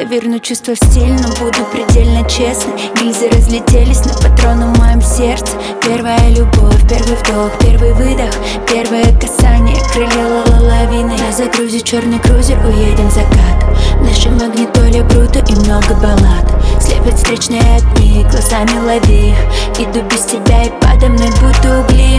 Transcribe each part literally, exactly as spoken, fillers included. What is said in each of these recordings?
верну чувства в стиль, но буду предельно честной. Гильзы разлетелись на патроны в моем сердце. Первая любовь, первый вдох, первый выдох, первое касание, крылья лавины. На загрузе черный крузер, уедем в закат. В нашей магнитоле бруто и много баллад. Слепят встречные огни, глазами лови. Иду без тебя и подо мной будто угли.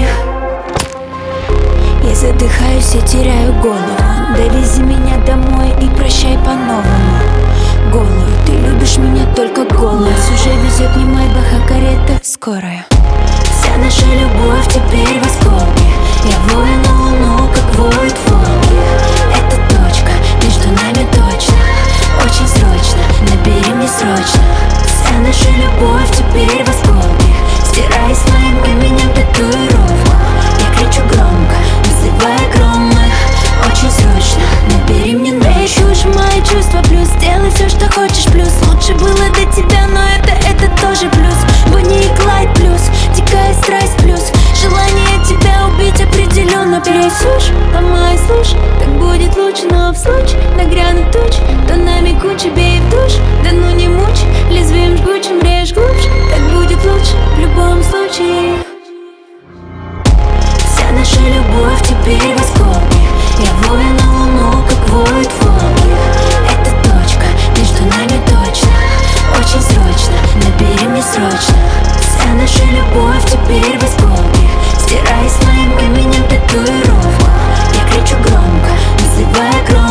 Я задыхаюсь и теряю голову. Довези меня домой и прощай по-новому. Голую, ты любишь меня только голую. Нас уже везет не майбах, а карета скорая. Вся наша любовь теперь в осколке. Я вою на луну, как воют волки. Это точка, между нами точно. Очень срочно, набери мне срочно. Вся наша любовь теперь в осколке. Стирай с моим именем татуировку. Я кричу громко, вызывая громы. Очень срочно, набери мне ночь. Чушь мои чувства плюс. Делай все, что хочешь плюс. Лучше было до тебя, но это, это тоже плюс. Бонни и Клайд плюс. Дикая страсть плюс. Желание тебя убить определенно плюс. Слушь, ломай, слушь, так будет лучше. Но в случае нагрянут тучи, то намеку тебе и в душ. Да ну не мучь, лезвием жгучим режь глубже. Так будет лучше в любом случае. Вся наша любовь теперь в осколке. Я вою на луну, как воют волки. Это точка, между нами точно. Очень срочно, набери мне срочно. Вся наша любовь теперь в осколке. Стирай с моим именем татуировку. Я кричу громко, вызывая громко.